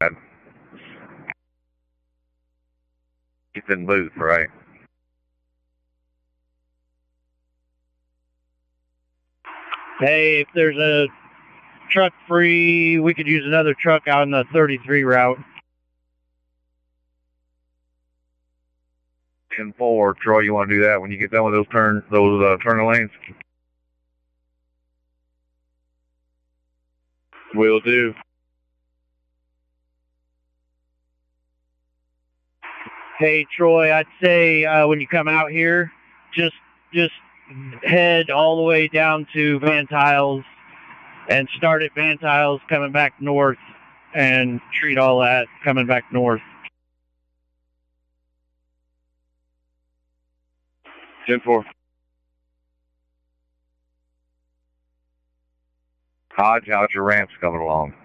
Ethan Booth, right? Hey, if there's a truck free, we could use another truck on the 33 route. 10-4, Troy, you want to do that when you get done with those turn lanes? Will do. Hey, Troy, I'd say when you come out here, just head all the way down to Van Tiles and start at Van Tiles coming back north and treat all that coming back north. 10-4. Hodge, how's your ramps coming along?